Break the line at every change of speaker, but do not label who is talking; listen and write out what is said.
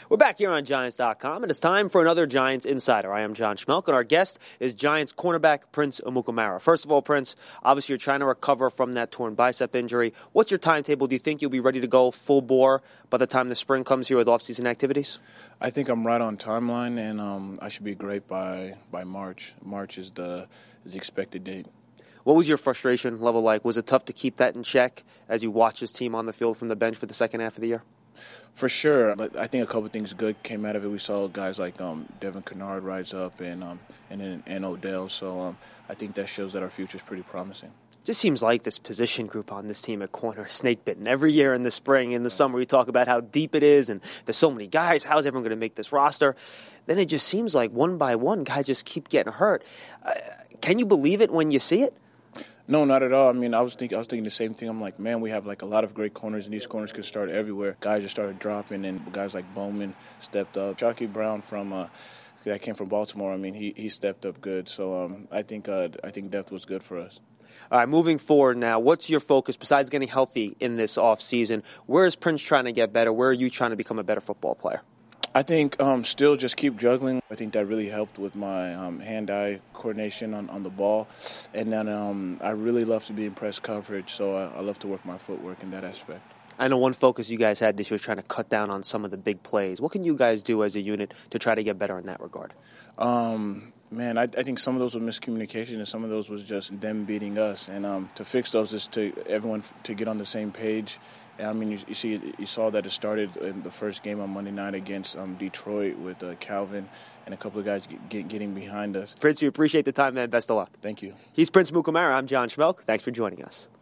We're back here on Giants.com, and it's time for another Giants Insider. I am John Schmelk, and our guest is Giants cornerback Prince Amukamara. First of all, Prince, obviously you're trying to recover from that torn bicep injury. What's your timetable? Do you think you'll be ready to go full bore by the time the spring comes here with off-season activities?
I think I'm right on timeline, and I should be great by March. March is the expected date.
What was your frustration level like? Was it tough to keep that in check as you watch this team on the field from the bench for the second half of the year?
For sure. I think a couple of things good came out of it. We saw guys like Devin Kennard rise up and Odell. So I think that shows that our future is pretty promising.
Just seems like this position group on this team at corner, snake bitten. Every year in the spring, in the summer, we talk about how deep it is and there's so many guys. How is everyone going to make this roster? Then it just seems like one by one, guys just keep getting hurt. Can you believe it when you see it?
No, not at all. I mean, I was thinking the same thing. I'm like, man, we have like a lot of great corners, and these corners could start everywhere. Guys just started dropping, and guys like Bowman stepped up. Chucky Brown that came from Baltimore. I mean, he stepped up good. So I think depth was good for us.
All right, moving forward now, what's your focus besides getting healthy in this offseason? Where is Prince trying to get better? Where are you trying to become a better football player?
I think still just keep juggling. I think that really helped with my hand-eye coordination on the ball. And then I really love to be in press coverage, so I love to work my footwork in that aspect.
I know one focus you guys had this year was trying to cut down on some of the big plays. What can you guys do as a unit to try to get better in that regard?
Man, I think some of those were miscommunication, and some of those was just them beating us. And to fix those is to everyone to get on the same page. I mean, you saw that it started in the first game on Monday night against Detroit with Calvin and a couple of guys getting behind us.
Prince, we appreciate the time, man. Best of luck.
Thank you.
He's Prince Amukamara. I'm John Schmelk. Thanks for joining us.